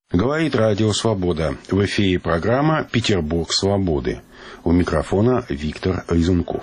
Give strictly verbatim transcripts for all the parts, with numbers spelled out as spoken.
Говорит Радио Свобода. В эфире программа «Петербург свободы». У микрофона Виктор Резунков.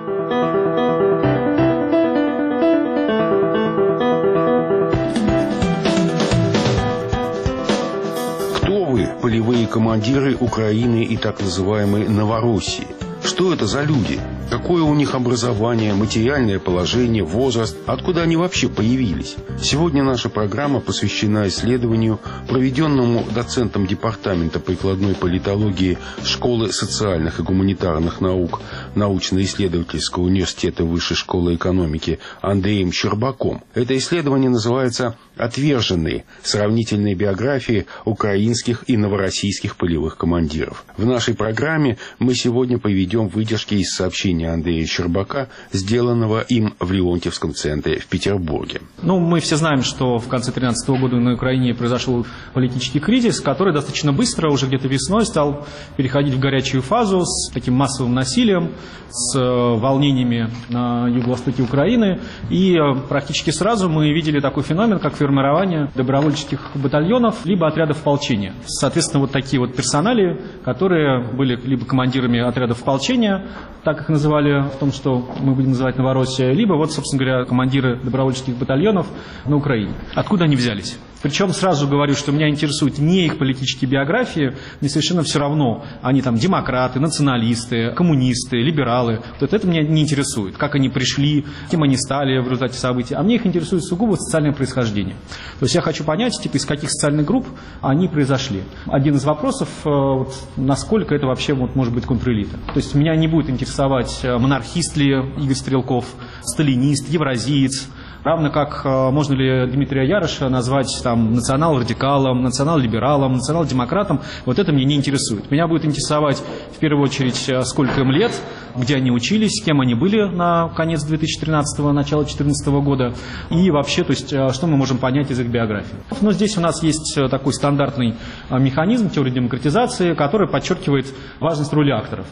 Кто вы, полевые командиры Украины и так называемой Новороссии? Что это за люди? Какое у них образование, материальное положение, возраст? Откуда они вообще появились? Сегодня наша программа посвящена исследованию, проведенному доцентом Департамента прикладной политологии Школы социальных и гуманитарных наук Научно-исследовательского университета Высшей школы экономики Андреем Щербаком. Это исследование называется «Отверженные. Сравнительные биографии украинских и новороссийских полевых командиров». В нашей программе мы сегодня поведем выдержки из сообщения Андрея Щербака, сделанного им в Леонтьевском центре в Петербурге. Ну, мы все знаем, что в конце две тысячи тринадцатого года на Украине произошел политический кризис, который достаточно быстро, уже где-то весной, стал переходить в горячую фазу с таким массовым насилием, с волнениями на юго-востоке Украины. И практически сразу мы видели такой феномен, как формирование добровольческих батальонов, либо отрядов ополчения. Соответственно, вот такие вот персонали, которые были либо командирами отрядов ополчения, так их называли в том, что мы будем называть Новороссия, либо вот, собственно говоря, командиры добровольческих батальонов на Украине. Откуда они взялись? Причем сразу говорю, что меня интересуют не их политические биографии, мне совершенно все равно, они там демократы, националисты, коммунисты, либералы. Вот это меня не интересует, как они пришли, кем они стали в результате событий, а мне их интересует сугубо социальное происхождение. То есть я хочу понять, типа, из каких социальных групп они произошли. Один из вопросов, вот, насколько это вообще вот, может быть контрэлита. То есть меня не будет интересовать, монархист ли Игорь Стрелков, сталинист, евразиец. Равно как можно ли Дмитрия Яроша назвать там национал-радикалом, национал-либералом, национал-демократом, вот это меня не интересует. Меня будет интересовать в первую очередь, сколько им лет, где они учились, кем они были на конец две тысячи тринадцатого, начало две тысячи четырнадцатого года, и вообще, то есть, что мы можем понять из их биографии. Но здесь у нас есть такой стандартный механизм теории демократизации, который подчеркивает важность роли акторов,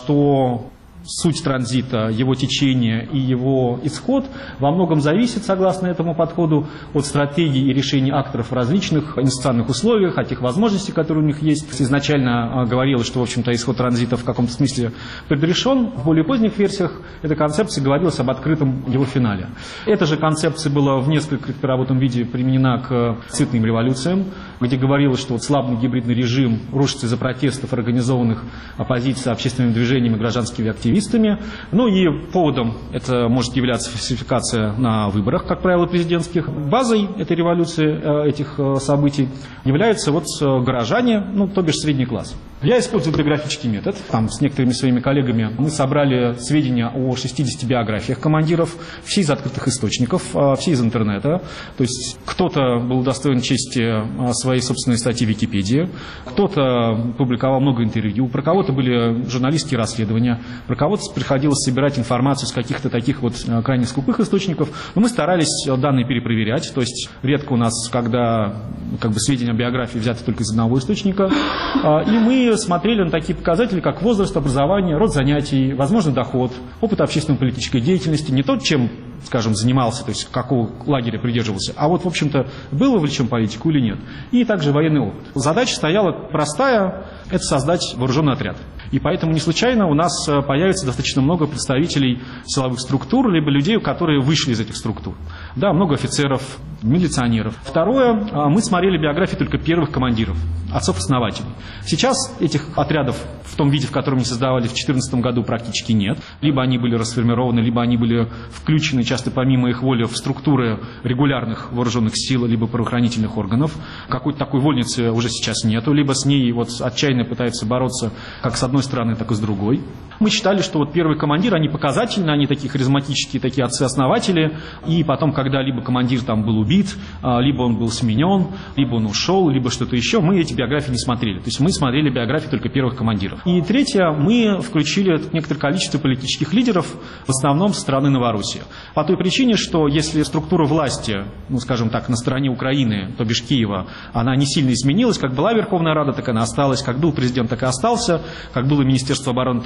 что суть транзита, его течение и его исход во многом зависит, согласно этому подходу, от стратегии и решений акторов в различных институциональных условиях, от тех возможностей, которые у них есть. Изначально говорилось, что, в общем-то, исход транзита в каком-то смысле предрешен. В более поздних версиях эта концепция говорилась об открытом его финале. Эта же концепция была в несколько переработанном виде применена к цветным революциям, где говорилось, что вот слабый гибридный режим рушится из-за протестов, организованных оппозицией, общественными движениями, гражданскими активистами. Ну и поводом это может являться фальсификация на выборах, как правило, президентских. Базой этой революции, этих событий являются вот горожане, ну, то бишь средний класс. Я использую биографический метод. Там с некоторыми своими коллегами мы собрали сведения о шестидесяти биографиях командиров, все из открытых источников, все из интернета. То есть кто-то был удостоен чести своей собственной статьи в Википедии, кто-то публиковал много интервью, про кого-то были журналистские расследования, про кого-то приходилось собирать информацию с каких-то таких вот крайне скупых источников. Но мы старались данные перепроверять. То есть редко у нас, когда как бы, сведения о биографии взяты только из одного источника. И мы смотрели на такие показатели, как возраст, образование, род занятий, возможно, доход, опыт общественно-политической деятельности, не тот, чем, скажем, занимался, то есть какого лагеря придерживался, а вот, в общем-то, был вовлечен в политику или нет. И также военный опыт. Задача стояла простая – это создать вооруженный отряд. И поэтому не случайно у нас появится достаточно много представителей силовых структур, либо людей, которые вышли из этих структур. Да, много офицеров, милиционеров. Второе, мы смотрели биографии только первых командиров, отцов-основателей. Сейчас этих отрядов в том виде, в котором они создавали в две тысячи четырнадцатом году, практически нет. Либо они были расформированы, либо они были включены, часто помимо их воли, в структуры регулярных вооруженных сил, либо правоохранительных органов. Какой-то такой вольницы уже сейчас нету, либо с ней вот отчаянно пытаются бороться как с одной стороны, так и с другой. Мы считали, что вот первые командиры, они показательны, они такие харизматические, такие отцы-основатели, и потом, когда либо командир там был убит, либо он был сменен, либо он ушел, либо что-то еще, мы эти биографии не смотрели. То есть мы смотрели биографии только первых командиров. И третье, мы включили некоторое количество политических лидеров, в основном со стороны Новороссии. По той причине, что если структура власти, ну скажем так, на стороне Украины, то бишь Киева, она не сильно изменилась, как была Верховная Рада, так она осталась, как был президент, так и остался, как было Министерство обороны, так и оно и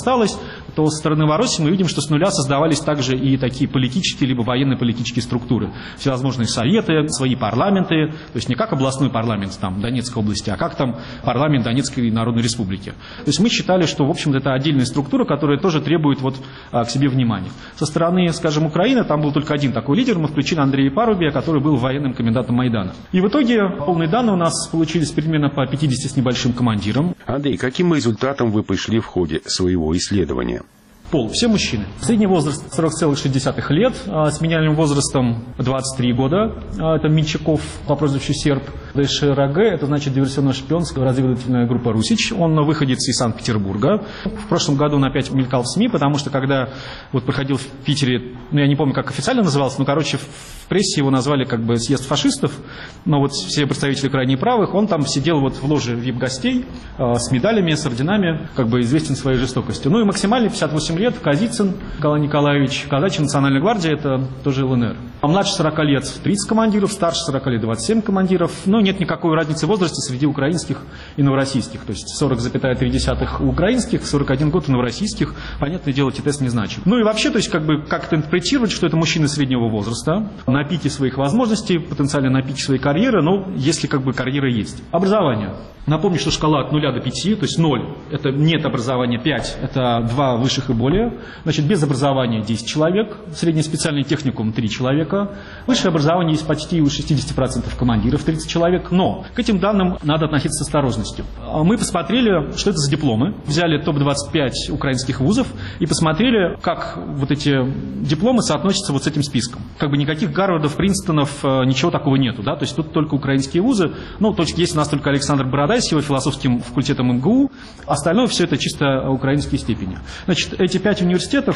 осталось, то со стороны Новороссии мы видим, что с нуля создавались также и такие политические либо военно-политические структуры. Всевозможные советы, свои парламенты, то есть не как областной парламент там, Донецкой области, а как там парламент Донецкой Народной Республики. То есть мы считали, что, в общем-то, это отдельная структура, которая тоже требует вот, к себе внимания. Со стороны, скажем, Украины, там был только один такой лидер, мы включили Андрея Парубия, который был военным комендантом Майдана. И в итоге полные данные у нас получились примерно по пятидесяти с небольшим командирам. Андрей, каким результатом вы пришли в ходе своего исследования? Пол. Все мужчины. Средний возраст сорок целых шесть десятых лет, с минимальным возрастом двадцать три года. Это Минчаков по прозвищу Серб. ДШРГ, это значит диверсионно-шпионская разведывательная группа «Русич». Он выходец из Санкт-Петербурга. В прошлом году он опять мелькал в СМИ, потому что когда вот проходил в Питере, ну я не помню, как официально назывался, но, короче, в прессе его назвали как бы съезд фашистов, но вот все представители крайне правых, он там сидел вот в ложе вип-гостей с медалями, с орденами, как бы известен своей жестокостью. Ну и максимально пятьдесят восемь лет Казицын Николай Николаевич, казачья национальная гвардия, это тоже ЛНР. А младше сорока лет тридцать командиров, старше сорока лет двадцать семь командиров. Но нет никакой разницы в возрасте среди украинских и новороссийских. То есть сорок целых три десятых у украинских, сорок один год у новороссийских. Понятное дело, эти тесты не значат. Ну и вообще, то есть как бы как-то интерпретировать, что это мужчины среднего возраста, на пике своих возможностей, потенциально на пике своей карьеры, но если как бы карьера есть. Образование. Напомню, что шкала от нуля до пяти, то есть ноль – это нет образования, пять – это два высших и более. Значит, без образования десять человек, среднеспециальный техникум три человека. Высшее образование есть почти у шестидесяти процентов командиров, тридцать человек. Но к этим данным надо относиться с осторожностью. Мы посмотрели, что это за дипломы. Взяли топ двадцать пять украинских вузов и посмотрели, как вот эти дипломы соотносятся вот с этим списком. Как бы никаких Гарвардов, Принстонов, ничего такого нету. Да? То есть тут только украинские вузы. Ну, то есть есть у нас только Александр Бородай с его философским факультетом МГУ. Остальное все это чисто украинские степени. Значит, эти пять университетов,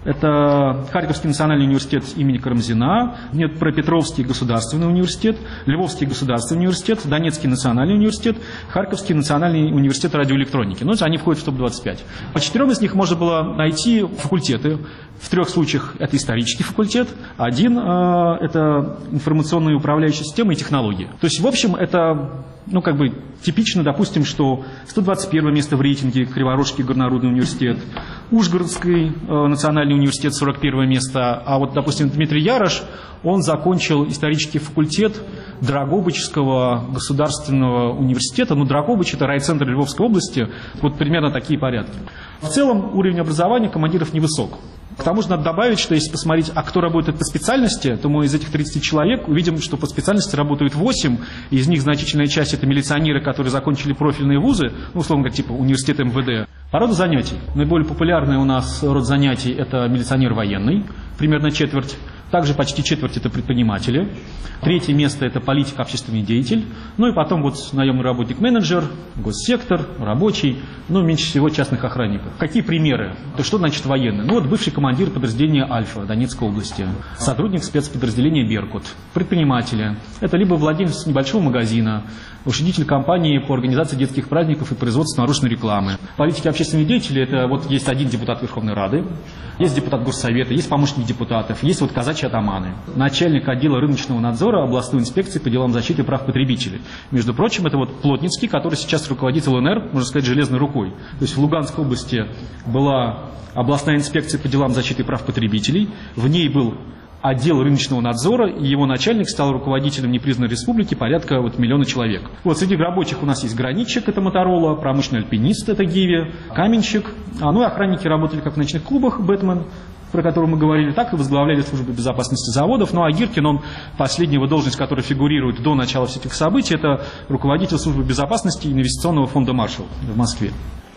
это Харьковский национальный университет имени Карамзина, Днепропетровский государственный университет, Львовский государственный университет, Донецкий национальный университет, Харьковский национальный университет радиоэлектроники. Ну, они входят в топ двадцать пять. По четырем из них можно было найти факультеты. В трех случаях это исторический факультет, один э, это информационные управляющие системы и технологии. То есть, в общем, это, ну, как бы типично, допустим, что сто двадцать первое место в рейтинге Криворожский горнорудный университет, Ужгородский э, национальный университет сорок первое место, а вот, допустим, Дмитрий Ярош, он закончил исторический факультет Драгобычского государственного университета. Ну, Драгобыч – это райцентр Львовской области. Вот примерно такие порядки. В целом уровень образования командиров невысок. К тому же надо добавить, что если посмотреть, а кто работает по специальности, то мы из этих тридцати человек увидим, что по специальности работают восемь, и из них значительная часть – это милиционеры, которые закончили профильные вузы, ну, условно говоря, типа университет МВД. По роду занятий. Наиболее популярный у нас род занятий – это милиционер военный, примерно четверть. Также почти четверть – это предприниматели. Третье место – это политик, общественный деятель. Ну и потом вот наемный работник-менеджер, госсектор, рабочий, ну меньше всего частных охранников. Какие примеры? То что значит военный? Ну вот бывший командир подразделения «Альфа» Донецкой области, сотрудник спецподразделения «Беркут», предприниматели. Это либо владелец небольшого магазина, учредитель компании по организации детских праздников и производству наружной рекламы. Политики, общественные деятели – это вот есть один депутат Верховной Рады, есть депутат Горсовета, есть помощник депутатов, есть вот казачьи атаманы, начальник отдела рыночного надзора областной инспекции по делам защиты прав потребителей. Между прочим, это вот Плотницкий, который сейчас руководит ЛНР, можно сказать, железной рукой. То есть в Луганской области была областная инспекция по делам защиты прав потребителей, в ней был отдел рыночного надзора, и его начальник стал руководителем непризнанной республики, порядка вот миллиона человек. Вот среди рабочих у нас есть гранитчик, это Моторола, промышленный альпинист, это Гиви, каменщик, а, ну и охранники работали как в ночных клубах, Бэтмен, про которого мы говорили, так и возглавляли службу безопасности заводов. Ну а Гиркин, он последняя должность, которая фигурирует до начала всех этих событий, это руководитель службы безопасности инвестиционного фонда «Маршалл» в Москве.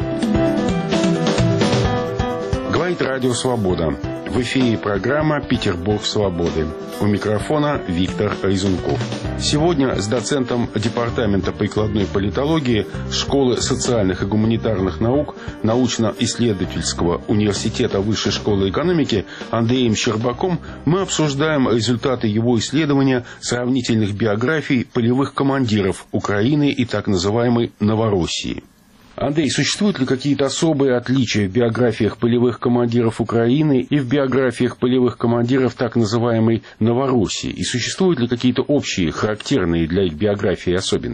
Говорит Радио Свобода. В эфире программа «Петербург свободы». У микрофона Виктор Резунков. Сегодня с доцентом Департамента прикладной политологии Школы социальных и гуманитарных наук Научно-исследовательского университета Высшей школы экономики Андреем Щербаком мы обсуждаем результаты его исследования сравнительных биографий полевых командиров Украины и так называемой Новороссии. Андрей, существуют ли какие-то особые отличия в биографиях полевых командиров Украины и в биографиях полевых командиров так называемой Новороссии? И существуют ли какие-то общие, характерные для их биографии особенности?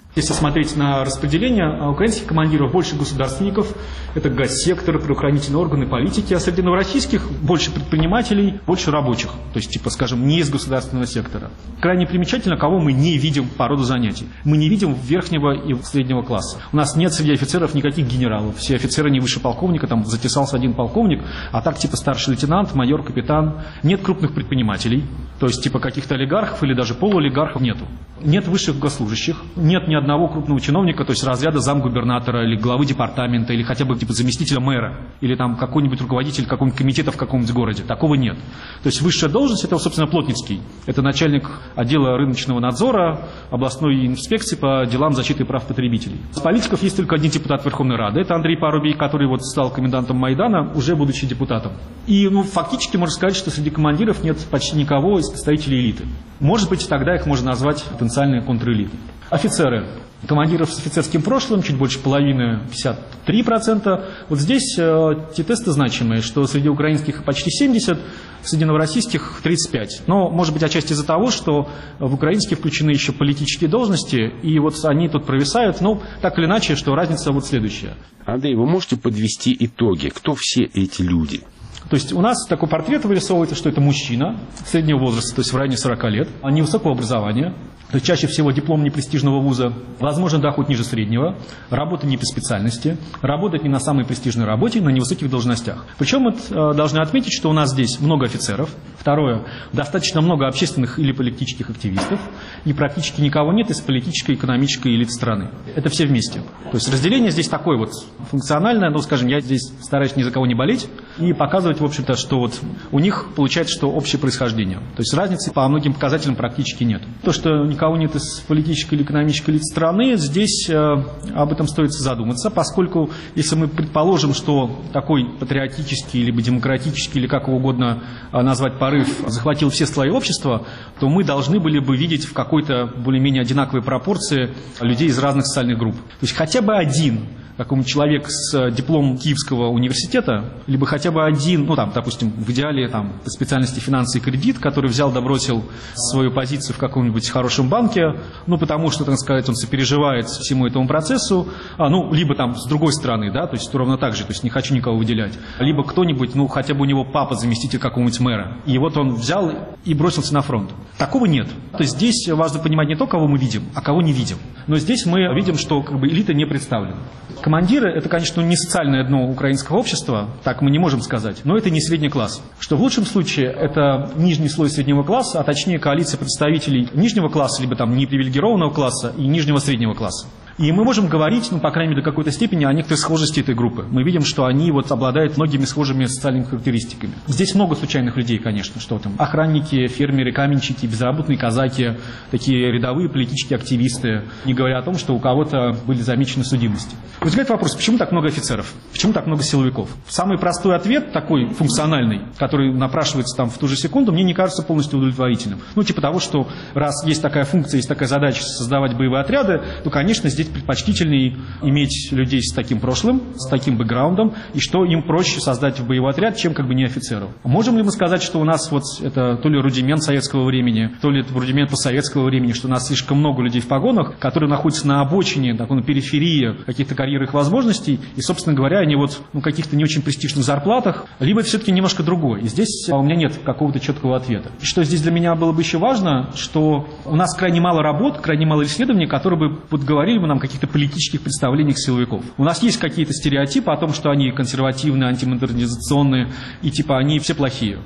Если смотреть на распределение украинских командиров, больше государственников, это госсектор, правоохранительные органы, политики, а среди новороссийских больше предпринимателей, больше рабочих, то есть, типа, скажем, не из государственного сектора. Крайне примечательно, кого мы не видим по роду занятий. Мы не видим верхнего и среднего класса. У нас нет среди офицеров никаких генералов. Все офицеры не выше полковника, там затесался один полковник, а так, типа, старший лейтенант, майор, капитан. Нет крупных предпринимателей, то есть, типа, каких-то олигархов или даже полуолигархов нету. Нет высших госслужащих, нет ни одного крупного чиновника, то есть разряда замгубернатора или главы департамента, или хотя бы типа заместителя мэра, или там какой-нибудь руководитель какого-нибудь комитета в каком-нибудь городе. Такого нет. То есть высшая должность — это, собственно, Плотницкий. Это начальник отдела рыночного надзора, областной инспекции по делам защиты прав потребителей. Из политиков есть только один депутат Верховной Рады. Это Андрей Парубий, который вот стал комендантом Майдана, уже будучи депутатом. И ну, фактически можно сказать, что среди командиров нет почти никого из представителей элиты. Может быть, тогда их можно назвать потенциальной контрэлитой. Офицеры. Командиров с офицерским прошлым, чуть больше половины, пятьдесят три процента. Вот здесь э, те тесты значимые, что среди украинских почти семьдесят процентов, среди новороссийских тридцать пять процентов. Но, может быть, отчасти из-за того, что в украинские включены еще политические должности, и вот они тут провисают. Ну, так или иначе, что разница вот следующая. Андрей, вы можете подвести итоги? Кто все эти люди? То есть у нас такой портрет вырисовывается, что это мужчина среднего возраста, то есть в районе сорока лет, невысокого образования, то есть чаще всего диплом непрестижного вуза, возможно, доход ниже среднего, работа не по специальности, работать не на самой престижной работе, на невысоких должностях. Причем мы э, должны отметить, что у нас здесь много офицеров, второе, достаточно много общественных или политических активистов, и практически никого нет из политической и экономической элиты страны. Это все вместе. То есть разделение здесь такое вот функциональное, ну, скажем, я здесь стараюсь ни за кого не болеть и показывать, в общем-то, что вот у них получается, что общее происхождение. То есть разницы по многим показателям практически нет. То, что никого нет из политической или экономической элиты страны, здесь э, об этом стоит задуматься, поскольку если мы предположим, что такой патриотический, либо демократический, или как угодно э, назвать порыв, захватил все слои общества, то мы должны были бы видеть в какой-то более-менее одинаковой пропорции людей из разных социальных групп. То есть хотя бы один какой-нибудь человек с дипломом Киевского университета, либо хотя бы один, ну там, допустим, в идеале там, по специальности финансы и кредит, который взял да бросил свою позицию в каком-нибудь хорошем банке, ну потому что, так сказать, он сопереживает всему этому процессу, а, ну либо там с другой стороны, да, то есть ровно так же, то есть не хочу никого выделять, либо кто-нибудь, ну хотя бы у него папа заместитель какого-нибудь мэра, и вот он взял и бросился на фронт. Такого нет. То есть здесь важно понимать не то, кого мы видим, а кого не видим. Но здесь мы видим, что как бы элита не представлена. Командиры – это, конечно, не социальное дно украинского общества, так мы не можем сказать, но это не средний класс. Что в лучшем случае это нижний слой среднего класса, а точнее коалиция представителей нижнего класса, либо там непривилегированного класса и нижнего среднего класса. И мы можем говорить, ну, по крайней мере, до какой-то степени о некоторой схожести этой группы. Мы видим, что они вот обладают многими схожими социальными характеристиками. Здесь много случайных людей, конечно, что там охранники, фермеры, каменщики, безработные казаки, такие рядовые политические активисты, не говоря о том, что у кого-то были замечены судимости. Возникает вопрос, почему так много офицеров? Почему так много силовиков? Самый простой ответ, такой функциональный, который напрашивается там в ту же секунду, мне не кажется полностью удовлетворительным. Ну, типа того, что раз есть такая функция, есть такая задача создавать боевые отряды, то, конечно, здесь предпочтительнее иметь людей с таким прошлым, с таким бэкграундом, и что им проще создать боевой отряд, чем как бы не офицеров. Можем ли мы сказать, что у нас вот это то ли рудимент советского времени, то ли это рудимент постсоветского времени, что у нас слишком много людей в погонах, которые находятся на обочине, такой, на периферии каких-то карьерных возможностей, и, собственно говоря, они вот ну, каких-то не очень престижных зарплатах, либо это все-таки немножко другое. И здесь у меня нет какого-то четкого ответа. И что здесь для меня было бы еще важно, что у нас крайне мало работ, крайне мало исследований, которые бы подговорили бы нам каких-то политических представлениях силовиков. У нас есть какие-то стереотипы о том, что они консервативные, антимодернизационные, и типа они все плохие.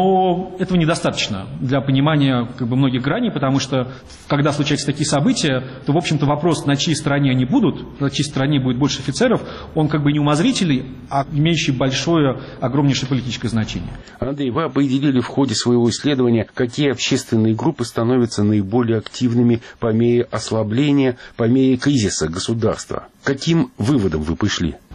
Но этого недостаточно для понимания как бы многих граней, потому что когда случаются такие события, то, в общем-то, вопрос, на чьей стороне они будут, на чьей стороне будет больше офицеров, он как бы не умозрительный, а имеющий большое, огромнейшее политическое значение. Андрей, вы определили в ходе своего исследования, какие общественные группы становятся наиболее активными по мере ослабления, по мере кризиса государства. Каким выводом вы пришли?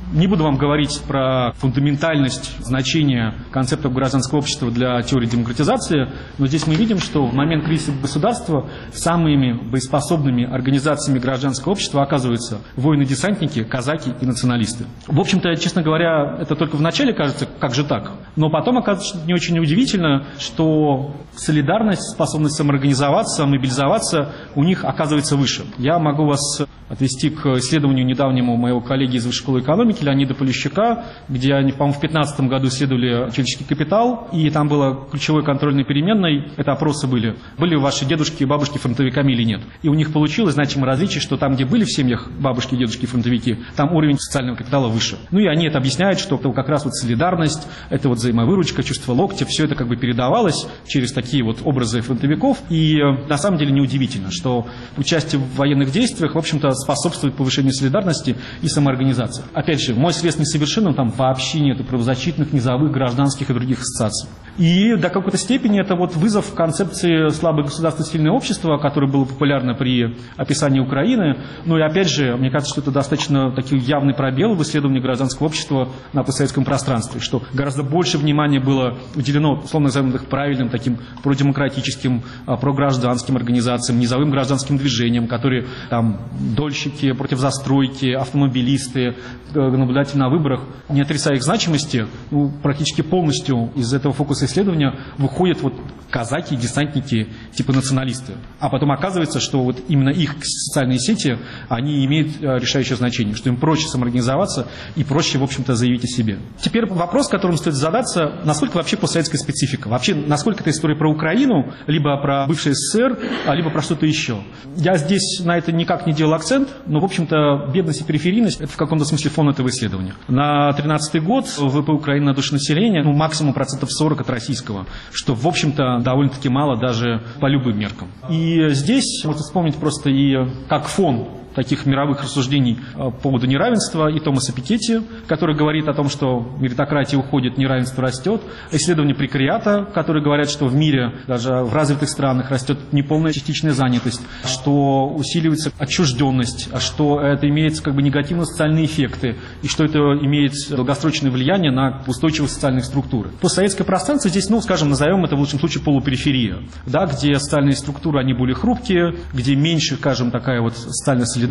Не буду вам говорить про фундаментальность значения концептов гражданского общества для теории демократизации, но здесь мы видим, что в момент кризиса государства самыми боеспособными организациями гражданского общества оказываются воины-десантники, казаки и националисты. В общем-то, честно говоря, это только вначале кажется, как же так, но потом оказывается не очень удивительно, что солидарность, способность самоорганизоваться, мобилизоваться у них оказывается выше. Я могу вас отвести к исследованию недавнему моего коллеги из Высшей школы экономики Леонида Полищука, где они, по-моему, в две тысячи пятнадцатом году исследовали человеческий капитал, и там было ключевой контрольной переменной, это опросы были, были ваши дедушки и бабушки фронтовиками или нет. И у них получилось значимое различие, что там, где были в семьях бабушки и дедушки фронтовики, там уровень социального капитала выше. Ну и они это объясняют, что это как раз вот солидарность, это вот взаимовыручка, чувство локтя, все это как бы передавалось через такие вот образы фронтовиков. И на самом деле неудивительно, что участие в военных действиях, в общем-то, способствует повышению солидарности и самоорганизации. Опять же, мой срез несовершенен, там вообще нету правозащитных, низовых, гражданских и других ассоциаций. И до какой-то степени это вот вызов концепции слабое государство, сильное общество, которое было популярно при описании Украины. Ну и опять же, мне кажется, что это достаточно такой явный пробел в исследовании гражданского общества на постсоветском пространстве, что гораздо больше внимания было уделено, условно назовем их правильным, таким продемократическим, програжданским организациям, низовым гражданским движениям, которые там дольщики, против застройки, автомобилисты, наблюдатели на выборах, не отрицая их значимости, ну, практически полностью из этого фокуса исследования выходят вот казаки, десантники, типа националисты. А потом оказывается, что вот именно их социальные сети, они имеют решающее значение, что им проще самоорганизоваться и проще, в общем-то, заявить о себе. Теперь вопрос, которым стоит задаться, насколько вообще постсоветская специфика? Вообще, насколько это история про Украину, либо про бывший СССР, либо про что-то еще? Я здесь на это никак не делал акцент, но, в общем-то, бедность и периферийность – это в каком-то смысле фон этого исследования. На тринадцатый год ВВП Украины на душу населения, ну, максимум процентов сорок от российского, что, в общем-то, довольно-таки мало даже по любым меркам. И здесь можно вспомнить просто и как фон таких мировых рассуждений по поводу неравенства и Томаса Piketty, который говорит о том, что меритократия уходит, неравенство растет. Исследования прекариата, которые говорят, что в мире, даже в развитых странах, растет неполная частичная занятость, что усиливается отчужденность, что это имеет как бы негативные социальные эффекты, и что это имеет долгосрочное влияние на устойчивость социальных структур. Постсоветское пространство здесь, ну, скажем, назовем это в лучшем случае полупериферия, да, где социальные структуры, они более хрупкие, где меньше, скажем, такая вот социальная солидарность,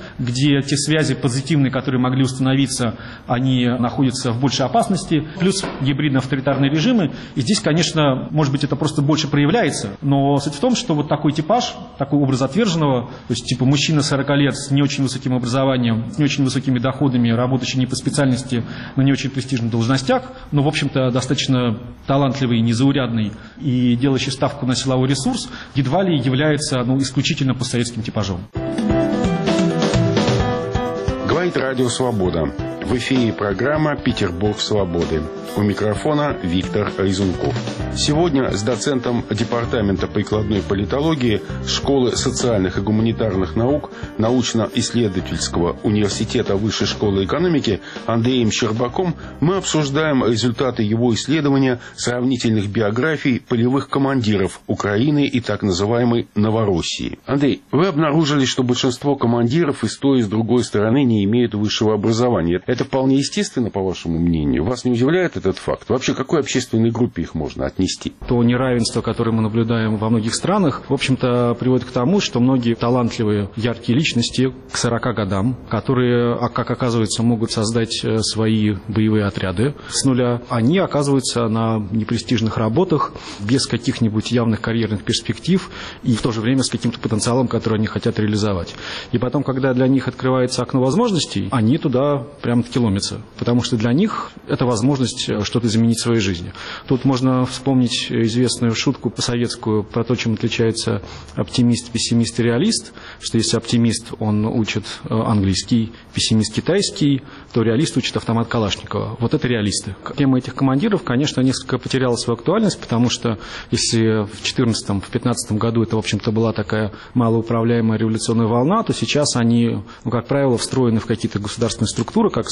где те связи позитивные, которые могли установиться, они находятся в большей опасности, плюс гибридно-авторитарные режимы. И здесь, конечно, может быть, это просто больше проявляется, но суть в том, что вот такой типаж, такой образ отверженного, то есть типа мужчина сорока лет с не очень высоким образованием, с не очень высокими доходами, работающий не по специальности, на не очень престижных должностях, но, в общем-то, достаточно талантливый, незаурядный и делающий ставку на силовой ресурс, едва ли является, ну, исключительно постсоветским типажом. Говорит Радио Свобода. В эфире программа «Петербург свободы». У микрофона Виктор Резунков. Сегодня с доцентом Департамента прикладной политологии Школы социальных и гуманитарных наук Научно-исследовательского университета Высшей школы экономики Андреем Щербаком мы обсуждаем результаты его исследования сравнительных биографий полевых командиров Украины и так называемой Новороссии. Андрей, вы обнаружили, что большинство командиров и с той, и с другой стороны не имеют высшего образования. Это вполне естественно, по вашему мнению? Вас не удивляет этот факт? Вообще, к какой общественной группе их можно отнести? То неравенство, которое мы наблюдаем во многих странах, в общем-то, приводит к тому, что многие талантливые, яркие личности к сорока годам, которые, как оказывается, могут создать свои боевые отряды с нуля, они оказываются на непрестижных работах, без каких-нибудь явных карьерных перспектив и в то же время с каким-то потенциалом, который они хотят реализовать. И потом, когда для них открывается окно возможностей, они туда прям-таки ломятся, потому что для них это возможность что-то изменить в своей жизни. Тут можно вспомнить известную шутку по-советскую про то, чем отличается оптимист, пессимист и реалист, что если оптимист, он учит английский, пессимист китайский, то реалист учит автомат Калашникова. Вот это реалисты. Тема этих командиров, конечно, несколько потеряла свою актуальность, потому что если в четырнадцатом, в пятнадцатом году это, в общем-то, была такая малоуправляемая революционная волна, то сейчас они, ну, как правило, встроены в какие-то государственные структуры, как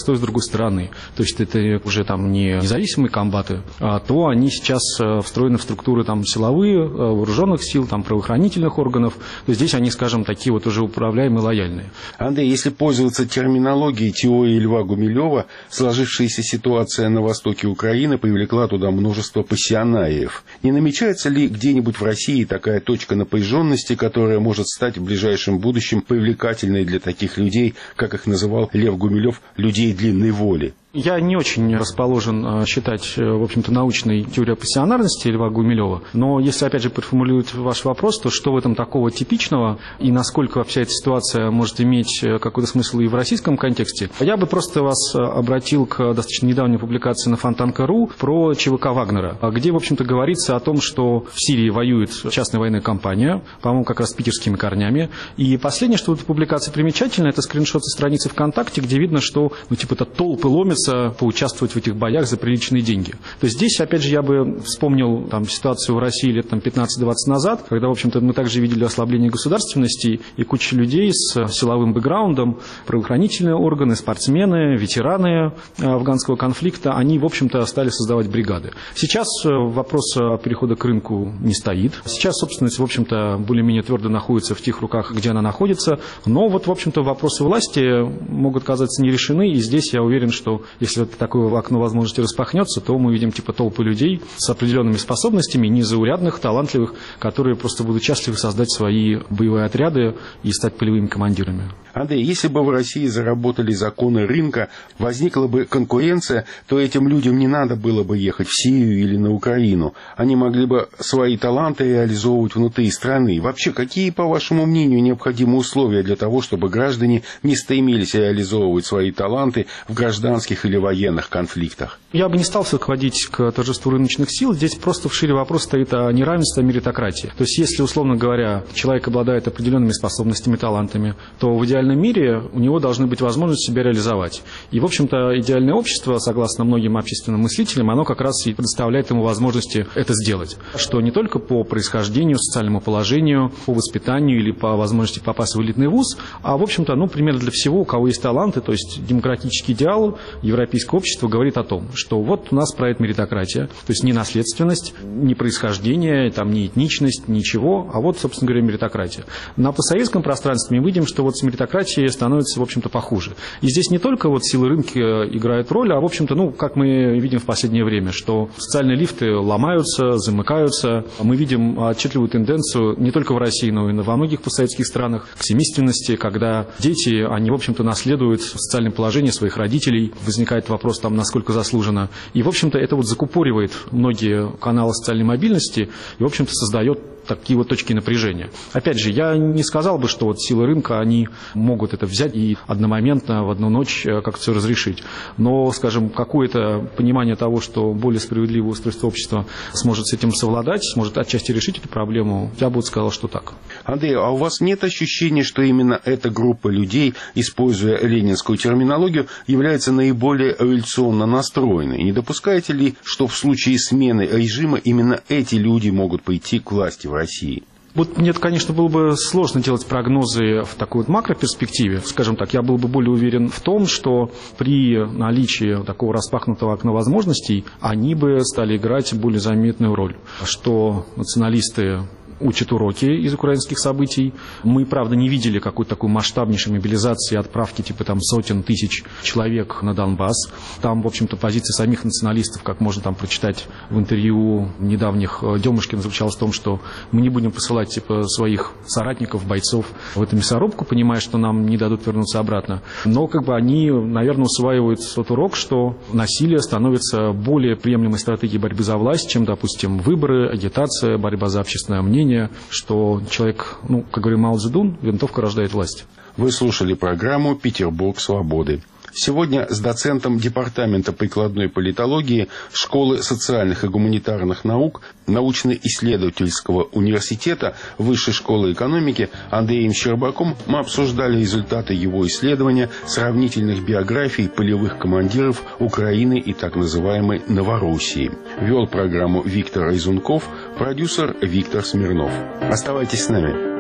той, с другой стороны, то есть это уже там не независимые комбаты, а то они сейчас встроены в структуры там силовые, вооруженных сил, там правоохранительных органов, то здесь они, скажем, такие вот уже управляемые, лояльные. Андрей, если пользоваться терминологией теории Льва Гумилева, сложившаяся ситуация на востоке Украины привлекла туда множество пассионариев. Не намечается ли где-нибудь в России такая точка напряженности, которая может стать в ближайшем будущем привлекательной для таких людей, как их называл Лев Гумилев, людей длинной воли? Я не очень расположен считать, в общем-то, научной теорией пассионарности Льва Гумилева, но если, опять же, переформулировать ваш вопрос, то что в этом такого типичного и насколько вся эта ситуация может иметь какой-то смысл и в российском контексте, я бы просто вас обратил к достаточно недавней публикации на фонтанка точка ру про ЧВК Вагнера, где, в общем-то, говорится о том, что в Сирии воюет частная военная компания, по-моему, как раз с питерскими корнями, и последнее, что в этой публикации примечательно, это скриншот со страницы ВКонтакте, где видно, что, ну, типа, это толпы ломятся поучаствовать в этих боях за приличные деньги. То есть здесь, опять же, я бы вспомнил там ситуацию в России лет там, пятнадцать-двадцать назад, когда, в общем-то, мы также видели ослабление государственности и куча людей с силовым бэкграундом, правоохранительные органы, спортсмены, ветераны афганского конфликта, они, в общем-то, стали создавать бригады. Сейчас вопрос перехода к рынку не стоит. Сейчас собственность, в общем-то, более-менее твердо находится в тех руках, где она находится, но вот, в общем-то, вопросы власти могут казаться не решены, и здесь я уверен, что если такое окно возможности распахнется, то мы видим типа толпы людей с определенными способностями, незаурядных, талантливых, которые просто будут счастливы создать свои боевые отряды и стать полевыми командирами. Андрей, если бы в России заработали законы рынка, возникла бы конкуренция, то этим людям не надо было бы ехать в Сирию или на Украину. Они могли бы свои таланты реализовывать внутри страны. Вообще, какие, по вашему мнению, необходимы условия для того, чтобы граждане не стремились реализовывать свои таланты в гражданских или военных конфликтах? Я бы не стал подходить к торжеству рыночных сил. Здесь просто вшире вопрос стоит о неравенстве, о меритократии. То есть, если, условно говоря, человек обладает определенными способностями, талантами, то в идеальном мире у него должны быть возможности себя реализовать. И, в общем-то, идеальное общество, согласно многим общественным мыслителям, оно как раз и предоставляет ему возможности это сделать. Что не только по происхождению, социальному положению, по воспитанию или по возможности попасть в элитный вуз, а, в общем-то, ну, примерно для всего, у кого есть таланты, то есть демократический идеал европейского общества говорит о том, что вот у нас правит меритократия, то есть не наследственность, не происхождение, там, не этничность, ничего, а вот, собственно говоря, меритократия. На постсоветском пространстве мы видим, что вот с меритократией становится, в общем-то, похуже. И здесь не только вот силы рынка играют роль, а, в общем-то, ну, как мы видим в последнее время, что социальные лифты ломаются, замыкаются. Мы видим отчетливую тенденцию не только в России, но и во многих постсоветских странах к семейственности, когда дети, они, в общем-то, наследуют социальное положение своих родителей. Возникает вопрос, там, насколько заслуженно. И, в общем-то, это вот закупоривает многие каналы социальной мобильности и, в общем-то, создает такие вот точки напряжения. Опять же, я не сказал бы, что вот силы рынка, они могут это взять и одномоментно в одну ночь как-то все разрешить. Но, скажем, какое-то понимание того, что более справедливое устройство общества сможет с этим совладать, сможет отчасти решить эту проблему, я бы вот сказал, что так. Андрей, а у вас нет ощущения, что именно эта группа людей, используя ленинскую терминологию, является наиболее революционно настроенной? Не допускаете ли, что в случае смены режима именно эти люди могут прийти к власти в России? Вот мне, конечно, было бы сложно делать прогнозы в такой вот макроперспективе. Скажем так, я был бы более уверен в том, что при наличии такого распахнутого окна возможностей они бы стали играть более заметную роль. Что националисты учат уроки из украинских событий. Мы, правда, не видели какой-то такой масштабнейшей мобилизации, отправки типа там сотен тысяч человек на Донбасс. Там, в общем-то, позиции самих националистов, как можно там прочитать в интервью недавних, Демушкин звучало в том, что мы не будем посылать типа своих соратников, бойцов в эту мясорубку, понимая, что нам не дадут вернуться обратно. Но как бы они, наверное, усваивают тот урок, что насилие становится более приемлемой стратегией борьбы за власть, чем, допустим, выборы, агитация, борьба за общественное мнение, что человек, ну, как говорил Мао Цзэдун, винтовка рождает власть. Вы слушали программу «Петербург свободы». Сегодня с доцентом Департамента прикладной политологии Школы социальных и гуманитарных наук Научно-исследовательского университета Высшей школы экономики Андреем Щербаком мы обсуждали результаты его исследования сравнительных биографий полевых командиров Украины и так называемой Новороссии. Вел программу Виктор Изунков, продюсер Виктор Смирнов. Оставайтесь с нами.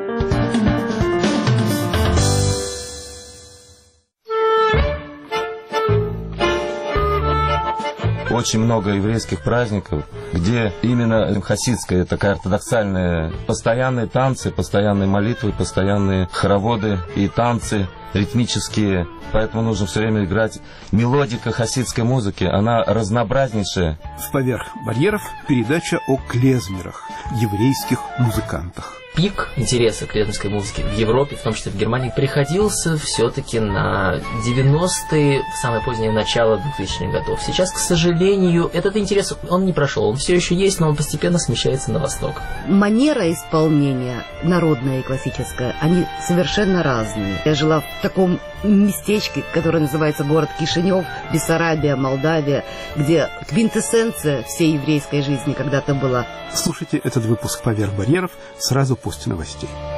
очень много еврейских праздников, где именно хасидская, такая ортодоксальная, постоянные танцы, постоянные молитвы, постоянные хороводы и танцы ритмические, поэтому нужно все время играть. Мелодика хасидской музыки, она разнообразнейшая. В «Поверх барьеров» передача о клезмерах, еврейских музыкантах. Пик интереса к клезмерской музыке в Европе, в том числе в Германии, приходился все-таки на девяностые, в самое позднее начало двухтысячных годов. Сейчас, к сожалению, этот интерес, он не прошел. Он все еще есть, но он постепенно смещается на восток. Манера исполнения, народная и классическая, они совершенно разные. Я жила в таком местечке, которое называется город Кишинев, Бессарабия, Молдавия, где квинтэссенция всей еврейской жизни когда-то была. Слушайте этот выпуск «Поверх барьеров» сразу после новостей.